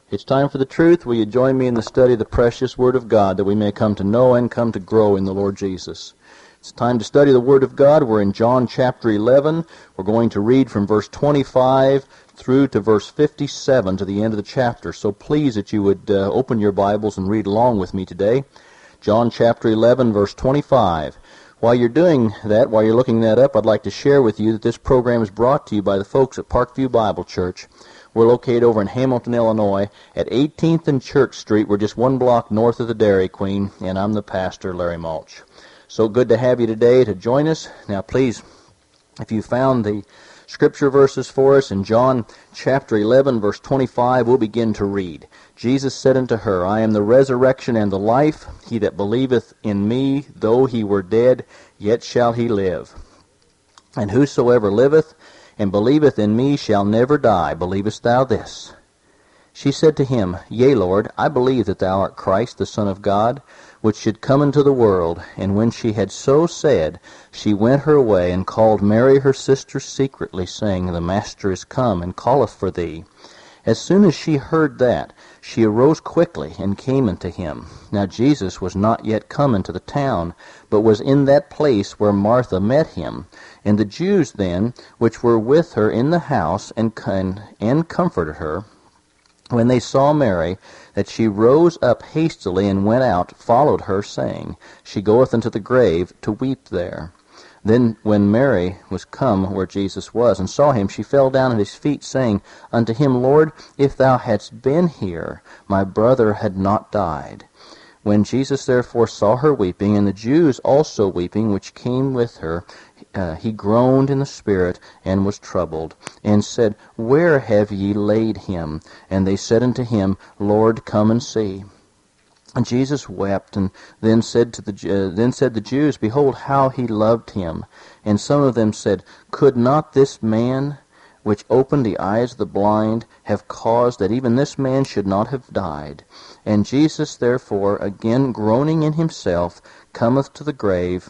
It's time for the truth. Will you join me in the study of the precious Word of God that we may come to know and come to grow in the Lord Jesus? It's time to study the Word of God. We're in John chapter 11. We're going to read from verse 25 through to verse 57 to the end of the chapter. So please that you would open your Bibles and read along with me today. John chapter 11, verse 25. While you're doing that, while you're looking that up, I'd like to share with you that this program is brought to you by the folks at Parkview Bible Church. We're located over in Hamilton, Illinois, at 18th and Church Street. We're just one block north of the Dairy Queen, and I'm the pastor, Larry Mulch. So good to have you today to join us. Now, please, if you found the scripture verses for us in John chapter 11, verse 25, we'll begin to read. Jesus said unto her, I am the resurrection and the life. He that believeth in me, though he were dead, yet shall he live. And whosoever liveth and believeth in me shall never die. Believest thou this? She said to him, Yea, Lord, I believe that thou art Christ, the Son of God, which should come into the world. And when she had so said, she went her way, and called Mary her sister secretly, saying, The Master is come, and calleth for thee. As soon as she heard that, she arose quickly, and came unto him. Now Jesus was not yet come into the town, but was in that place where Martha met him. And the Jews then, which were with her in the house, and comforted her, when they saw Mary, that she rose up hastily and went out, followed her, saying, She goeth unto the grave to weep there. Then when Mary was come where Jesus was, and saw him, she fell down at his feet, saying unto him, Lord, if thou hadst been here, my brother had not died. When Jesus therefore saw her weeping, and the Jews also weeping, which came with her, he groaned in the spirit, and was troubled, and said, Where have ye laid him? And they said unto him, Lord, come and see. And Jesus wept, and then said the Jews, Behold, how he loved him. And some of them said, Could not this man, which opened the eyes of the blind, have caused that even this man should not have died? And Jesus therefore, again groaning in himself, cometh to the grave.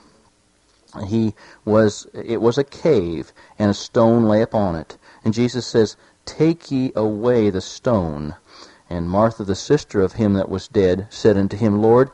It was a cave, and a stone lay upon it. And Jesus says, Take ye away the stone. And Martha, the sister of him that was dead, said unto him, Lord,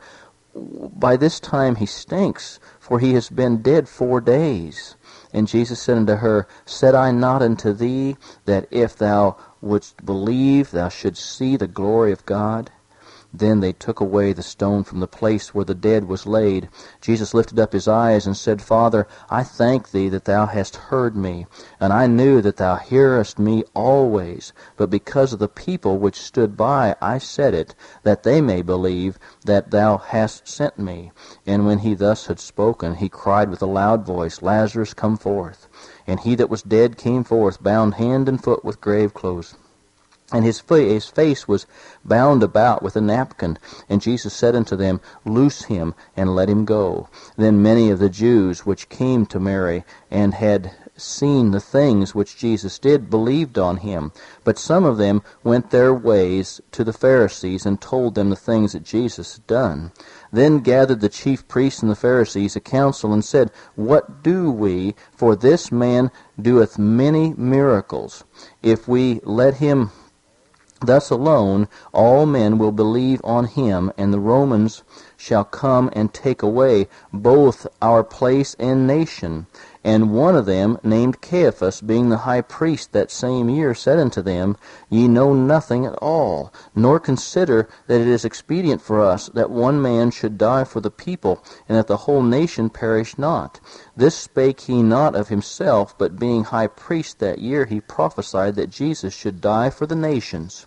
by this time he stinks, for he has been dead 4 days. And Jesus said unto her, Said I not unto thee, that if thou wouldst believe, thou shouldst see the glory of God? Then they took away the stone from the place where the dead was laid. Jesus lifted up his eyes and said, Father, I thank thee that thou hast heard me, and I knew that thou hearest me always. But because of the people which stood by, I said it, that they may believe that thou hast sent me. And when he thus had spoken, he cried with a loud voice, Lazarus, come forth. And he that was dead came forth, bound hand and foot with grave clothes. And his face was bound about with a napkin. And Jesus said unto them, Loose him, and let him go. Then many of the Jews which came to Mary, and had seen the things which Jesus did, believed on him. But some of them went their ways to the Pharisees, and told them the things that Jesus had done. Then gathered the chief priests and the Pharisees a council, and said, What do we? For this man doeth many miracles. If we let him thus alone, all men will believe on him, and the Romans shall come and take away both our place and nation. And one of them, named Caiaphas, being the high priest that same year, said unto them, Ye know nothing at all, nor consider that it is expedient for us that one man should die for the people, and that the whole nation perish not. This spake he not of himself, but being high priest that year, he prophesied that Jesus should die for the nations.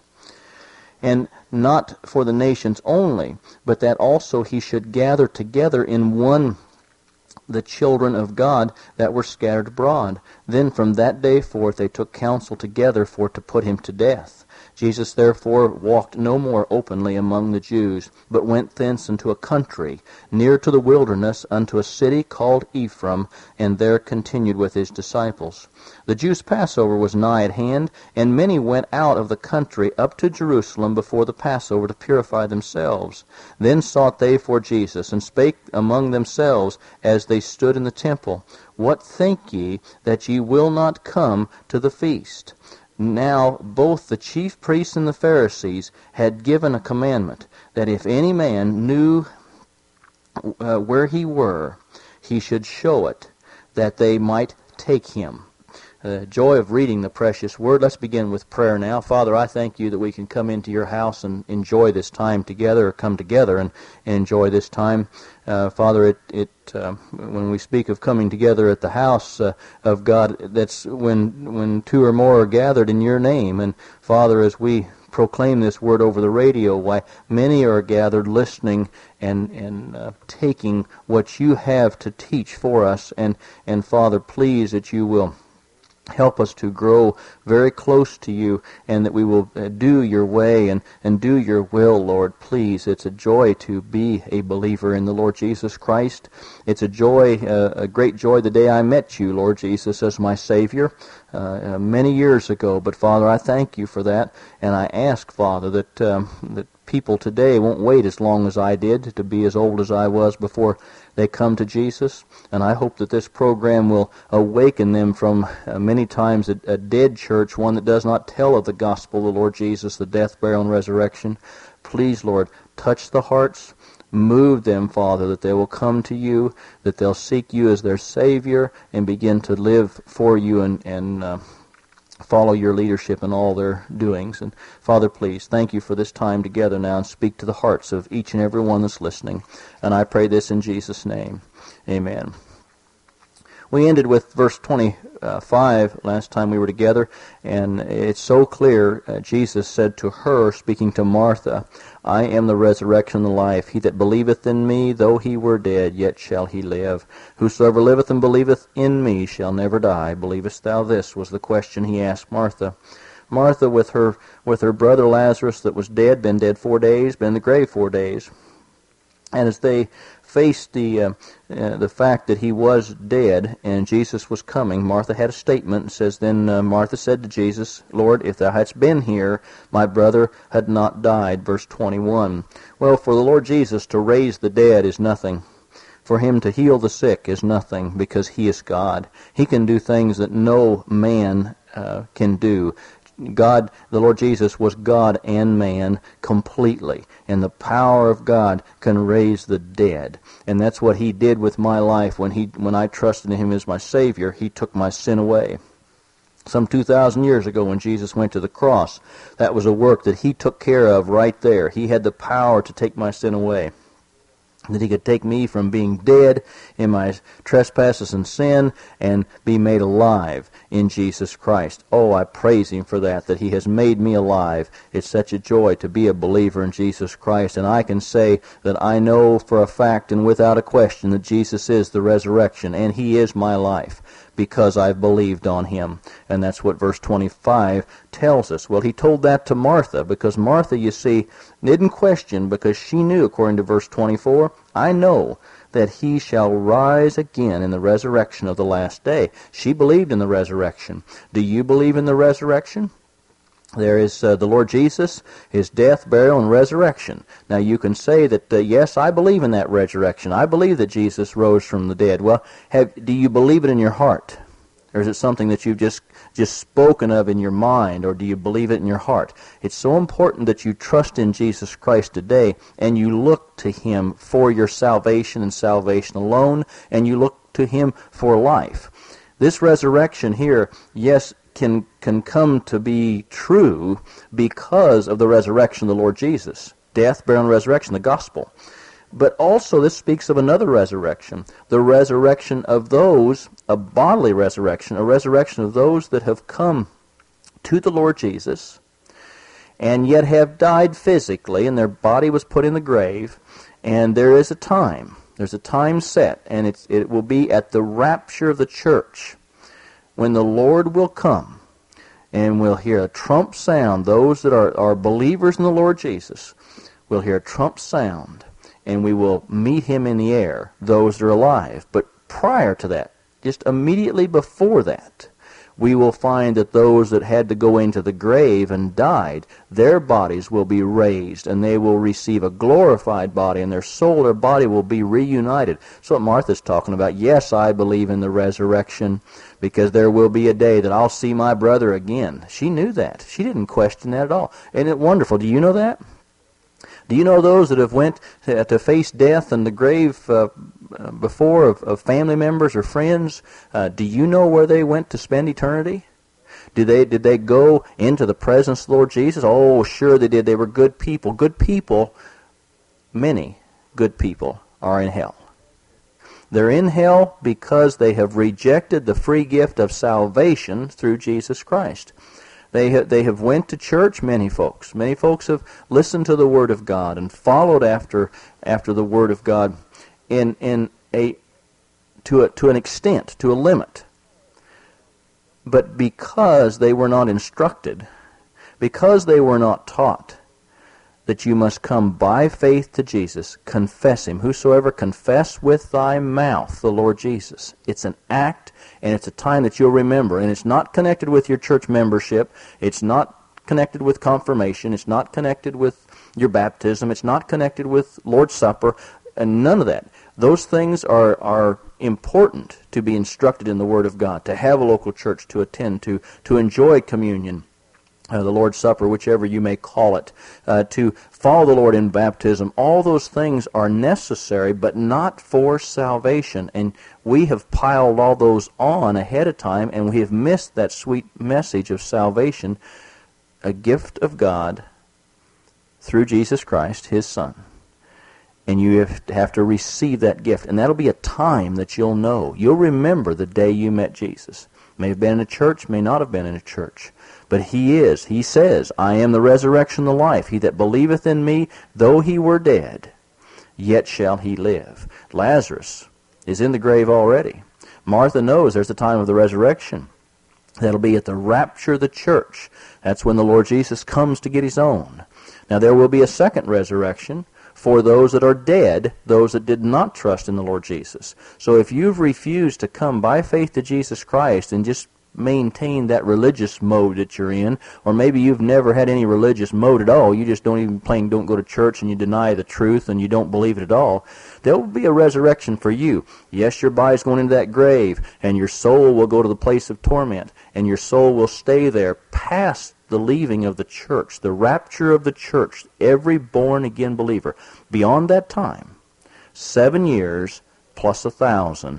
And not for the nations only, but that also he should gather together in one the children of God that were scattered abroad. Then from that day forth they took counsel together for to put him to death. Jesus therefore walked no more openly among the Jews, but went thence into a country, near to the wilderness, unto a city called Ephraim, and there continued with his disciples. The Jews' Passover was nigh at hand, and many went out of the country up to Jerusalem before the Passover to purify themselves. Then sought they for Jesus, and spake among themselves as they stood in the temple, What think ye, that ye will not come to the feast? Now both the chief priests and the Pharisees had given a commandment that if any man knew where he were, he should show it, that they might take him. Joy of reading the precious Word. Let's begin with prayer now. Father, I thank you that we can come into your house and enjoy this time together, or come together and enjoy this time. Father, when we speak of coming together at the house of God, that's when two or more are gathered in your name. And Father, as we proclaim this word over the radio, why many are gathered listening and taking what you have to teach for us. And Father, please that you will help us to grow very close to you, and that we will do your way and do your will, Lord. Please, it's a joy to be a believer in the Lord Jesus Christ. It's a joy, a great joy, the day I met you, Lord Jesus, as my Savior many years ago. But Father, I thank you for that, and I ask, Father, that people today won't wait as long as I did to be as old as I was before they come to Jesus. And I hope that this program will awaken them from many times a dead church, one that does not tell of the gospel of the Lord Jesus, the death, burial, and resurrection. Please, Lord, touch the hearts, move them, Father, that they will come to you, that they'll seek you as their Savior and begin to live for you and follow your leadership in all their doings. And Father, please, thank you for this time together now, and speak to the hearts of each and every one that's listening. And I pray this in Jesus' name. Amen. We ended with verse 25 last time we were together, and it's so clear. Jesus said to her, speaking to Martha, I am the resurrection and the life. He that believeth in me, though he were dead, yet shall he live. Whosoever liveth and believeth in me shall never die. Believest thou this? Was the question he asked Martha. Martha, with her brother Lazarus that was dead, been dead 4 days, been in the grave 4 days. And as they faced the fact that he was dead and Jesus was coming, Martha had a statement and says, Then Martha said to Jesus, Lord, if thou hadst been here, my brother had not died. Verse 21. Well, for the Lord Jesus to raise the dead is nothing. For him to heal the sick is nothing, because he is God. He can do things that no man can do. God, the Lord Jesus, was God and man completely, and the power of God can raise the dead. And that's what he did with my life. When I trusted in him as my Savior, he took my sin away. Some 2,000 years ago, when Jesus went to the cross, that was a work that he took care of right there. He had the power to take my sin away, that he could take me from being dead in my trespasses and sin and be made alive in Jesus Christ. Oh, I praise him for that he has made me alive. It's such a joy to be a believer in Jesus Christ, and I can say that I know for a fact and without a question that Jesus is the resurrection, and he is my life, because I've believed on him. And that's what verse 25 tells us. Well, he told that to Martha, because Martha, you see, didn't question, because she knew, according to verse 24, I know that he shall rise again in the resurrection of the last day. She believed in the resurrection. Do you believe in the resurrection? There is the Lord Jesus, his death, burial, and resurrection. Now you can say that, yes, I believe in that resurrection. I believe that Jesus rose from the dead. Well, do you believe it in your heart? Or is it something that you've just spoken of in your mind, or do you believe it in your heart? It's so important that you trust in Jesus Christ today, and you look to him for your salvation and salvation alone, and you look to him for life. This resurrection here, yes, can come to be true because of the resurrection of the Lord Jesus. Death, burial, and resurrection, the gospel. But also this speaks of another resurrection, the resurrection of those, a bodily resurrection, a resurrection of those that have come to the Lord Jesus and yet have died physically, and their body was put in the grave, and there is a time. There's a time set, and it will be at the rapture of the church, when the Lord will come, and we'll hear a trump sound. Those that are believers in the Lord Jesus will hear a trump sound, and we will meet him in the air, those that are alive. But prior to that, just immediately before that, we will find that those that had to go into the grave and died, their bodies will be raised, and they will receive a glorified body, and their soul, their body will be reunited. That's what Martha's talking about. Yes, I believe in the resurrection, because there will be a day that I'll see my brother again. She knew that. She didn't question that at all. Isn't it wonderful? Do you know that? Do you know those that have went to face death and the grave before of family members or friends? Do you know where they went to spend eternity? Did they go into the presence of the Lord Jesus? Oh, sure they did. They were good people. Good people, many good people are in hell. They're in hell because they have rejected the free gift of salvation through Jesus Christ. They have went to church, many folks. Many folks have listened to the Word of God and followed after the Word of God to an extent, to a limit. But because they were not instructed, because they were not taught that you must come by faith to Jesus, confess Him. Whosoever confess with thy mouth the Lord Jesus. It's an act, and it's a time that you'll remember. And it's not connected with your church membership. It's not connected with confirmation. It's not connected with your baptism. It's not connected with Lord's Supper. And none of that. Those things are important to be instructed in the Word of God, to have a local church to attend to enjoy communion, the Lord's Supper, whichever you may call it, to follow the Lord in baptism. All those things are necessary, but not for salvation. And we have piled all those on ahead of time, and we have missed that sweet message of salvation, a gift of God through Jesus Christ, His Son. And you have to receive that gift. And that'll be a time that you'll know. You'll remember the day you met Jesus. May have been in a church, may not have been in a church. But He says, I am the resurrection and the life. He that believeth in me, though he were dead, yet shall he live. Lazarus is in the grave already. Martha knows there's the time of the resurrection. That'll be at the rapture of the church. That's when the Lord Jesus comes to get His own. Now there will be a second resurrection for those that are dead, those that did not trust in the Lord Jesus. So if you've refused to come by faith to Jesus Christ and just maintain that religious mode that you're in, or maybe you've never had any religious mode at all, you just don't go to church and you deny the truth and you don't believe it at all, there will be a resurrection for you. Yes, your body's going into that grave, and your soul will go to the place of torment, and your soul will stay there past the leaving of the church, the rapture of the church, every born-again believer. Beyond that time, 7 years plus 1,000,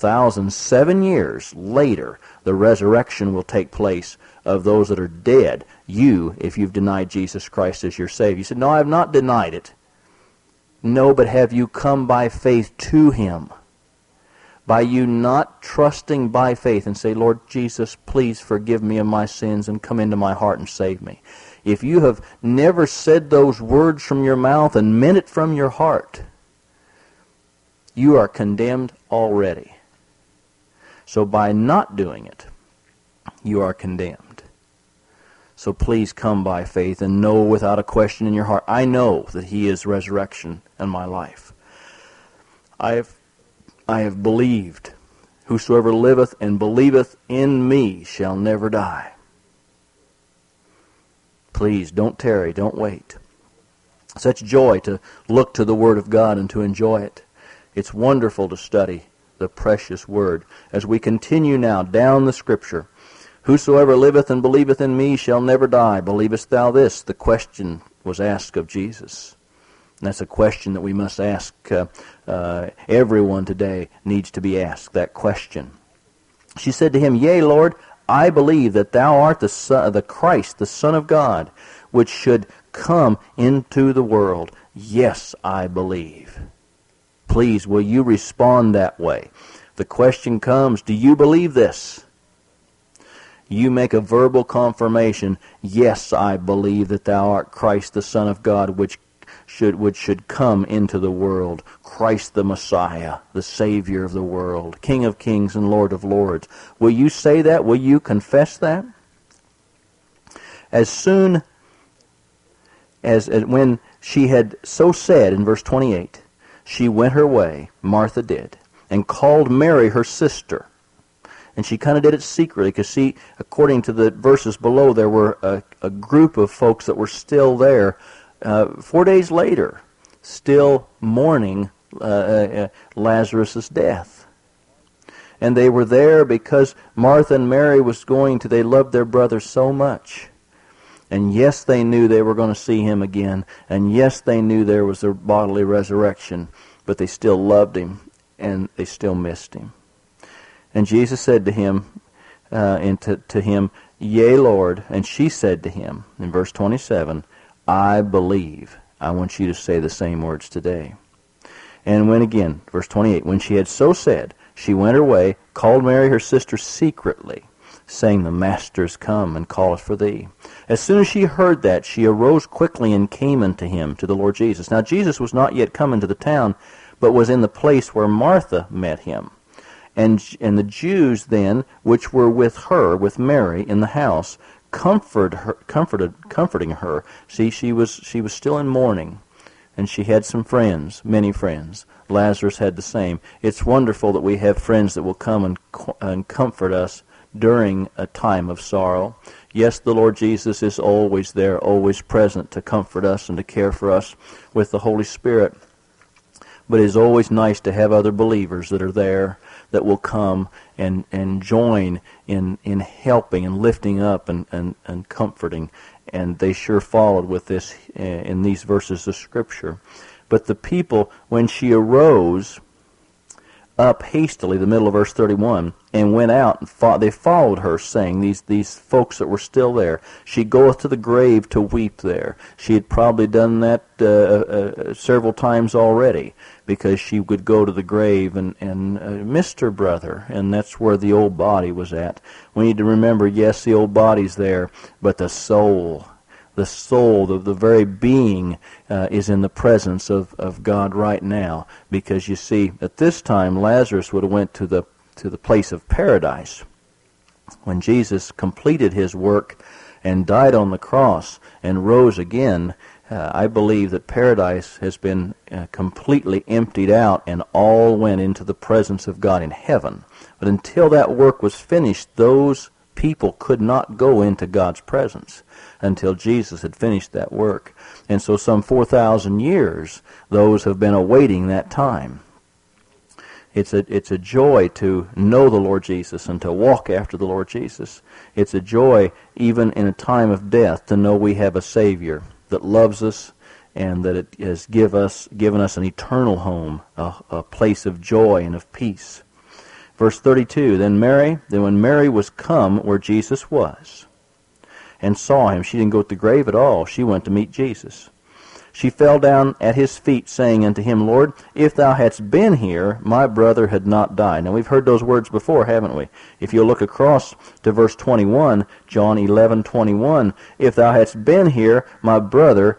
7 years later, the resurrection will take place of those that are dead. You, if you've denied Jesus Christ as your Savior. You said, no, I have not denied it. No, but have you come by faith to Him? By you not trusting by faith and say, Lord Jesus, please forgive me of my sins and come into my heart and save me. If you have never said those words from your mouth and meant it from your heart, you are condemned already. So by not doing it, you are condemned. So please come by faith and know without a question in your heart, I know that He is resurrection in my life. I have believed. Whosoever liveth and believeth in me shall never die. Please, don't tarry, don't wait. Such joy to look to the Word of God and to enjoy it. It's wonderful to study the precious Word. As we continue now down the Scripture, whosoever liveth and believeth in me shall never die. Believest thou this? The question was asked of Jesus. And that's a question that we must ask. Everyone today needs to be asked that question. She said to him, Yea, Lord, I believe that thou art the Christ, the Son of God, which should come into the world. Yes, I believe. Please, will you respond that way? The question comes, do you believe this? You make a verbal confirmation, yes, I believe that thou art Christ, the Son of God, which should come into the world. Christ the Messiah, the Savior of the world, King of kings and Lord of lords. Will you say that? Will you confess that? As soon as when she had so said, in verse 28, she went her way, Martha did, and called Mary her sister. And she kind of did it secretly because according to the verses below, there were a group of folks that were still there 4 days later, still mourning Lazarus' death. And they were there because Martha and Mary they loved their brother so much. And yes, they knew they were going to see him again. And yes, they knew there was a bodily resurrection. But they still loved him, and they still missed him. And Jesus said to him, to him, "Yea, Lord." And she said to him, in verse 27, "I believe." I want you to say the same words today. And when again, verse 28, when she had so said, she went her way, called Mary her sister secretly, saying, "The Master is come, and calleth for thee." As soon as she heard that, she arose quickly and came unto him, to the Lord Jesus. Now Jesus was not yet come into the town, but was in the place where Martha met him. And the Jews then, which were with her, with Mary, in the house, comforting her. See, she was still in mourning, and she had some friends, many friends. Lazarus had the same. It's wonderful that we have friends that will come and comfort us during a time of sorrow. Yes, the Lord Jesus is always there, always present to comfort us and to care for us with the Holy Spirit. But it is always nice to have other believers that are there that will come and join in helping and lifting up and comforting. And they sure followed with this in these verses of Scripture. But the people, when she arose up hastily, the middle of verse 31, and went out, and they followed her, saying, these folks that were still there, "She goeth to the grave to weep there." She had probably done that several times already, because she would go to the grave and missed her brother, and that's where the old body was at. We need to remember, yes, the old body's there, but the soul, the very being is in the presence of God right now. Because you see, at this time, Lazarus would have went to the place of paradise. When Jesus completed his work and died on the cross and rose again, I believe that paradise has been completely emptied out and all went into the presence of God in heaven. But until that work was finished, those people could not go into God's presence until Jesus had finished that work. And so some 4,000 years, those have been awaiting that time. It's a joy to know the Lord Jesus and to walk after the Lord Jesus. It's a joy, even in a time of death, to know we have a Savior that loves us and that it has given us an eternal home, a place of joy and of peace. Verse 32, Then when Mary was come where Jesus was, and saw him, she didn't go to the grave at all. She went to meet Jesus. She fell down at his feet, saying unto him, Lord, if thou hadst been here, my brother had not died. Now, we've heard those words before, haven't we? If you look across to verse 21, John 11:21, if thou hadst been here, my brother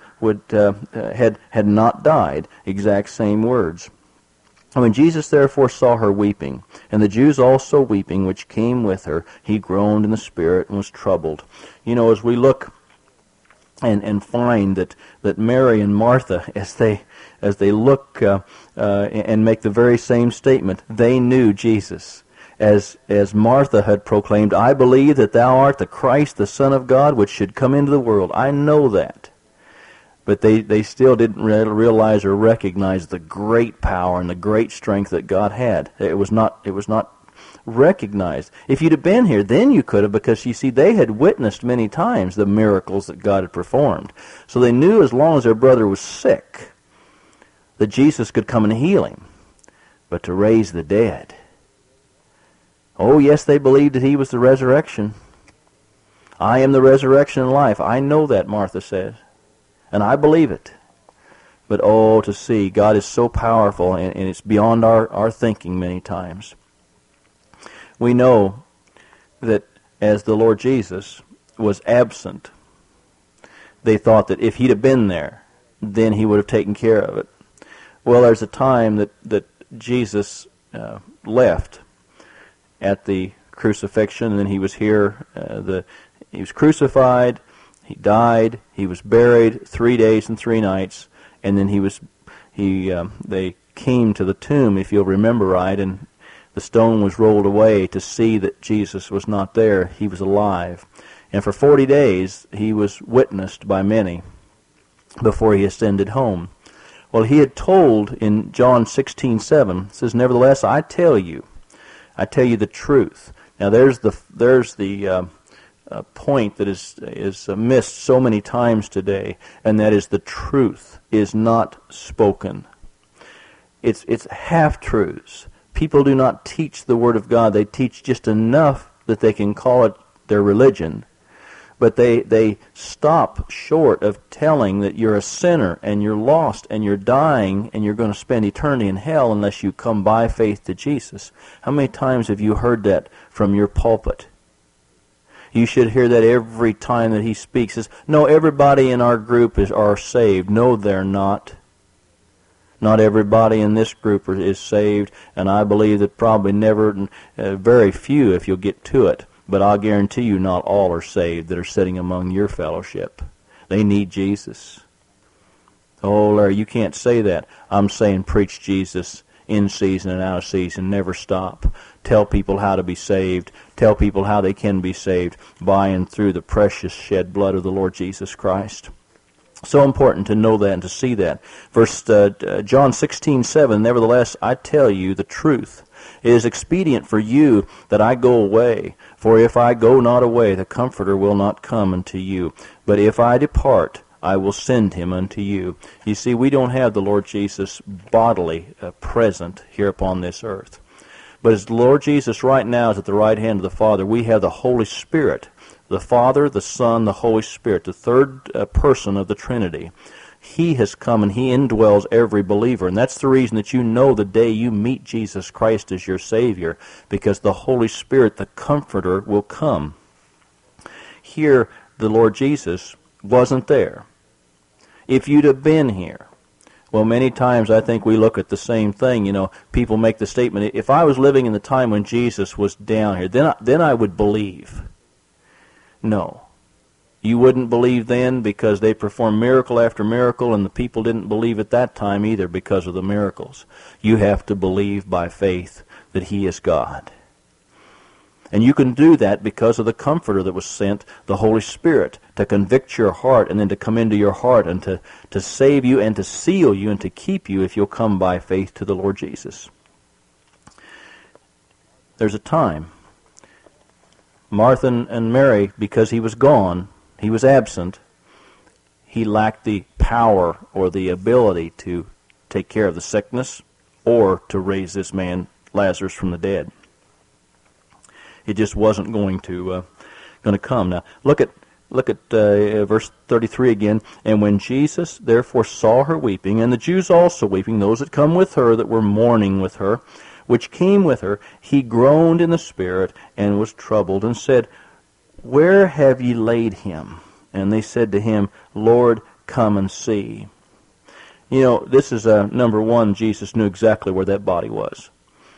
had not died. Exact same words. And when Jesus therefore saw her weeping, and the Jews also weeping, which came with her, he groaned in the spirit and was troubled. You know, as we look and find that Mary and Martha, as they look and make the very same statement, they knew Jesus. As Martha had proclaimed, I believe that thou art the Christ, the Son of God, which should come into the world. I know that. But they still didn't realize or recognize the great power and the great strength that God had. It was not recognized. If you'd have been here, then you could have, because you see, they had witnessed many times the miracles that God had performed. So they knew as long as their brother was sick, that Jesus could come and heal him. But to raise the dead, oh yes, they believed that he was the resurrection. I am the resurrection and life. I know that, Martha says. And I believe it. But oh, to see, God is so powerful, and it's beyond our thinking many times. We know that as the Lord Jesus was absent, they thought that if he'd have been there, then he would have taken care of it. Well, there's a time that Jesus left at the crucifixion, and then he was here. He was crucified, he died, he was buried 3 days and 3 nights, and then they came to the tomb, if you'll remember right, and the stone was rolled away to see that Jesus was not there. He was alive. And for 40 days he was witnessed by many before he ascended home. Well, he had told in John 16:7, it says, "Nevertheless, I tell you the truth." Now there's the point that is missed so many times today, and that is the truth is not spoken. It's half-truths. People do not teach the Word of God. They teach just enough that they can call it their religion. But they stop short of telling that you're a sinner and you're lost and you're dying and you're going to spend eternity in hell unless you come by faith to Jesus. How many times have you heard that from your pulpit? You should hear that every time that he speaks. Says, no, everybody in our group are saved. No, they're not. Not everybody in this group is saved, and I believe that probably never, very few if you'll get to it. But I'll guarantee you not all are saved that are sitting among your fellowship. They need Jesus. Oh, Larry, you can't say that. I'm saying preach Jesus in season and out of season. Never stop. Tell people how to be saved. Tell people how they can be saved by and through the precious shed blood of the Lord Jesus Christ. So important to know that and to see that. John 16:7, "Nevertheless, I tell you the truth. It is expedient for you that I go away. For if I go not away, the Comforter will not come unto you. But if I depart, I will send him unto you." You see, we don't have the Lord Jesus bodily present here upon this earth. But as the Lord Jesus right now is at the right hand of the Father, we have the Holy Spirit, the Father, the Son, the Holy Spirit, the third person of the Trinity. He has come and he indwells every believer. And that's the reason that you know the day you meet Jesus Christ as your Savior, because the Holy Spirit, the Comforter, will come. Here, the Lord Jesus wasn't there. If you'd have been here, well, many times I think we look at the same thing. You know, people make the statement, if I was living in the time when Jesus was down here, then I would believe. No. You wouldn't believe then because they performed miracle after miracle, and the people didn't believe at that time either because of the miracles. You have to believe by faith that he is God. And you can do that because of the Comforter that was sent, the Holy Spirit, to convict your heart and then to come into your heart and to save you and to seal you and to keep you if you'll come by faith to the Lord Jesus. There's a time. Martha and Mary, because he was gone, he was absent, he lacked the power or the ability to take care of the sickness or to raise this man Lazarus from the dead. It just wasn't going to come. Now look at verse 33 again. "And when Jesus therefore saw her weeping, and the Jews also weeping, those that come with her that were mourning with her, which came with her, he groaned in the spirit and was troubled, and said, Where have ye laid him? And they said to him, Lord, come and see." You know, this is number one, Jesus knew exactly where that body was.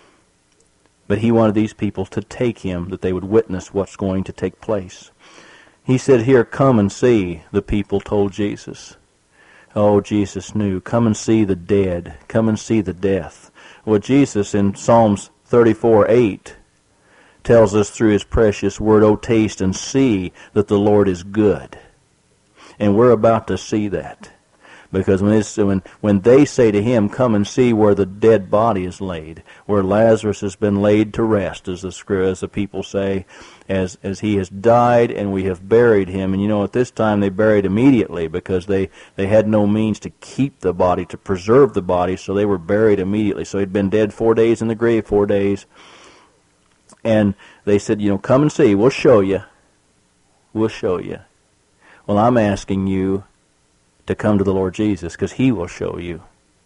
But he wanted these people to take him, that they would witness what's going to take place. He said here, "Come and see," the people told Jesus. Oh, Jesus knew. Come and see the dead. Come and see the death. Well, Jesus in Psalms 34:8 tells us through his precious word, "Oh, taste and see that the Lord is good." And we're about to see that. Because when they say to him, "Come and see where the dead body is laid, where Lazarus has been laid to rest," as the people say, as he has died and we have buried him. And you know, at this time they buried immediately because they had no means to keep the body, to preserve the body, so they were buried immediately. So he'd been dead 4 days in the grave, 4 days. And they said, "Come and see, we'll show you. We'll show you." Well, I'm asking you to come to the Lord Jesus, because he will show you.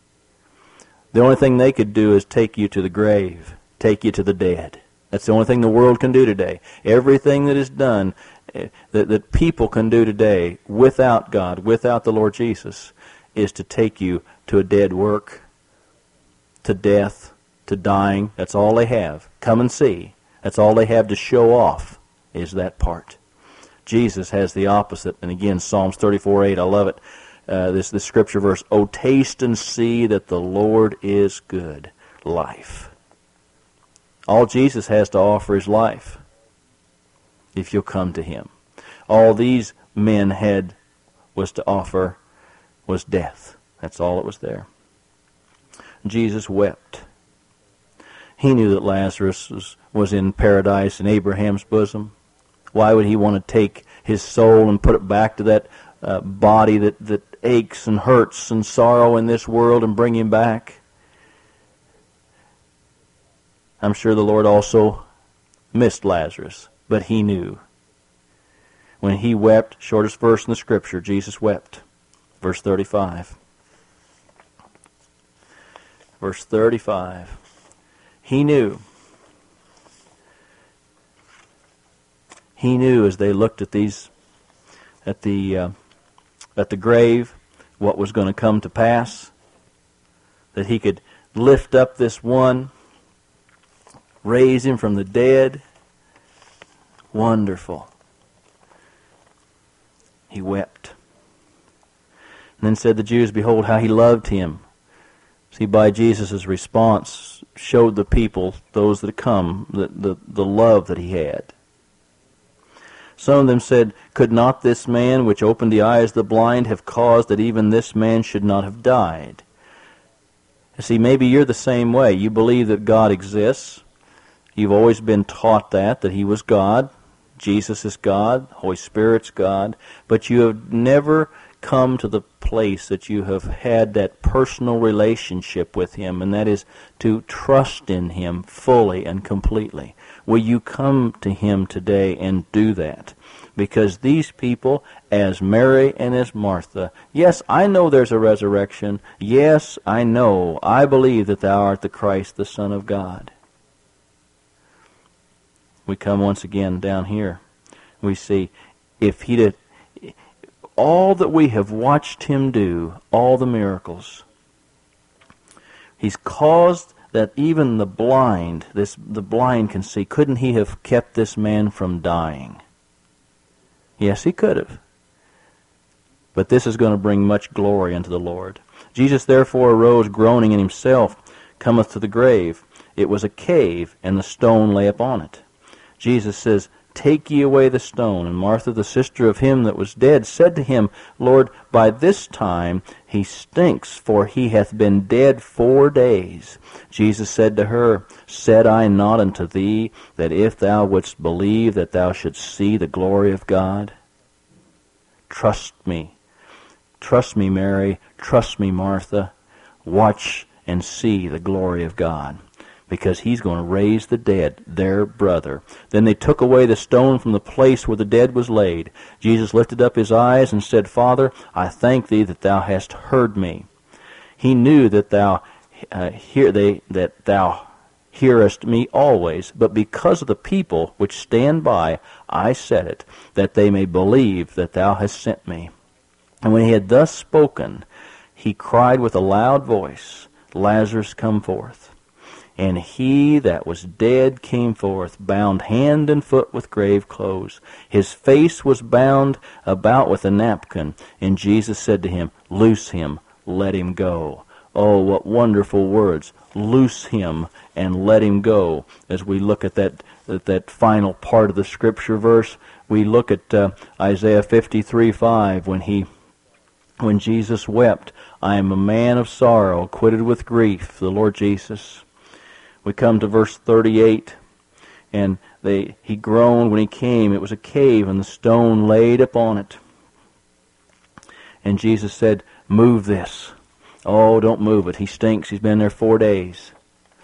The only thing they could do is take you to the grave, take you to the dead. That's the only thing the world can do today. Everything that is done, that people can do today without God, without the Lord Jesus, is to take you to a dead work, to death, to dying. That's all they have. Come and see. That's all they have to show off, is that part. Jesus has the opposite. And again, Psalms 34:8, I love it. This scripture verse, "Oh, taste and see that the Lord is good." Life. All Jesus has to offer is life, if you'll come to him. All these men had was to offer was death. That's all that was there. Jesus wept. He knew that Lazarus was in paradise in Abraham's bosom. Why would he want to take his soul and put it back to that body that aches and hurts and sorrow in this world and bring him back? I'm sure the Lord also missed Lazarus, but he knew. When he wept, shortest verse in the Scripture, Jesus wept. Verse 35. Verse 35. He knew. He knew as they looked at the grave what was going to come to pass, that he could lift up this one, raise him from the dead. Wonderful. He wept. And then said the Jews, behold how he loved him. See, by Jesus' response showed the people, those that come, the love that he had. Some of them said, could not this man which opened the eyes of the blind have caused that even this man should not have died? See, maybe you're the same way. You believe that God exists. You've always been taught that he was God. Jesus is God. Holy Spirit's God. But you have never come to the place that you have had that personal relationship with him, and that is to trust in him fully and completely. Will you come to him today and do that? Because these people, as Mary and as Martha, yes, I know there's a resurrection. Yes, I know. I believe that thou art the Christ, the Son of God. We come once again down here. We see, if he did all that we have watched him do, all the miracles, he's caused that even the blind can see. Couldn't he have kept this man from dying? Yes, he could have. But this is going to bring much glory unto the Lord. Jesus therefore arose, groaning in himself, cometh to the grave. It was a cave, and the stone lay upon it. Jesus says, take ye away the stone. And Martha, the sister of him that was dead, said to him, Lord, by this time he stinks, for he hath been dead 4 days. Jesus said to her, said I not unto thee, that if thou wouldst believe, that thou shouldst see the glory of God? Trust me. Trust me, Mary. Trust me, Martha. Watch and see the glory of God, because he's going to raise the dead, their brother. Then they took away the stone from the place where the dead was laid. Jesus lifted up his eyes and said, Father, I thank thee that thou hast heard me. He knew that thou hearest me always, but because of the people which stand by, I said it, that they may believe that thou hast sent me. And when he had thus spoken, he cried with a loud voice, Lazarus, come forth. And he that was dead came forth, bound hand and foot with grave clothes. His face was bound about with a napkin. And Jesus said to him, loose him, let him go. Oh, what wonderful words. Loose him and let him go. As we look at that final part of the Scripture verse, we look at Isaiah 53:5, when Jesus wept, I am a man of sorrow, acquitted with grief, the Lord Jesus. We come to verse 38, and he groaned when he came. It was a cave, and the stone laid upon it. And Jesus said, move this. Oh, don't move it. He stinks. He's been there 4 days.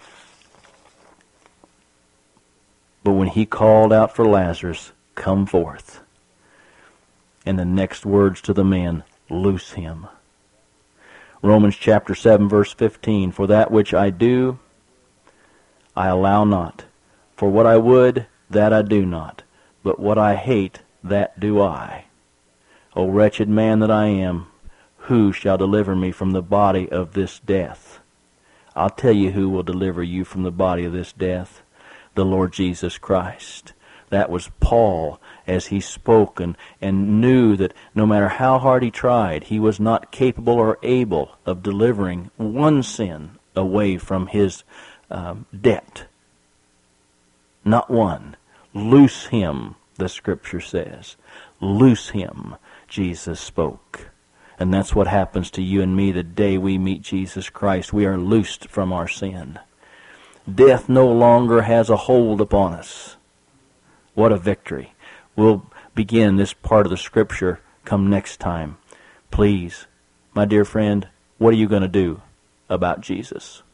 But when he called out for Lazarus, come forth. And the next words to the men, loose him. Romans chapter 7, verse 15, for that which I do, I allow not. For what I would, that I do not. But what I hate, that do I. O wretched man that I am, who shall deliver me from the body of this death? I'll tell you who will deliver you from the body of this death. The Lord Jesus Christ. That was Paul as he spoke and knew that no matter how hard he tried, he was not capable or able of delivering one sin away from his debt. Not one. Loose him, the Scripture says. Loose him, Jesus spoke. And that's what happens to you and me the day we meet Jesus Christ. We are loosed from our sin. Death no longer has a hold upon us. What a victory. We'll begin this part of the Scripture come next time. Please, my dear friend, what are you going to do about Jesus?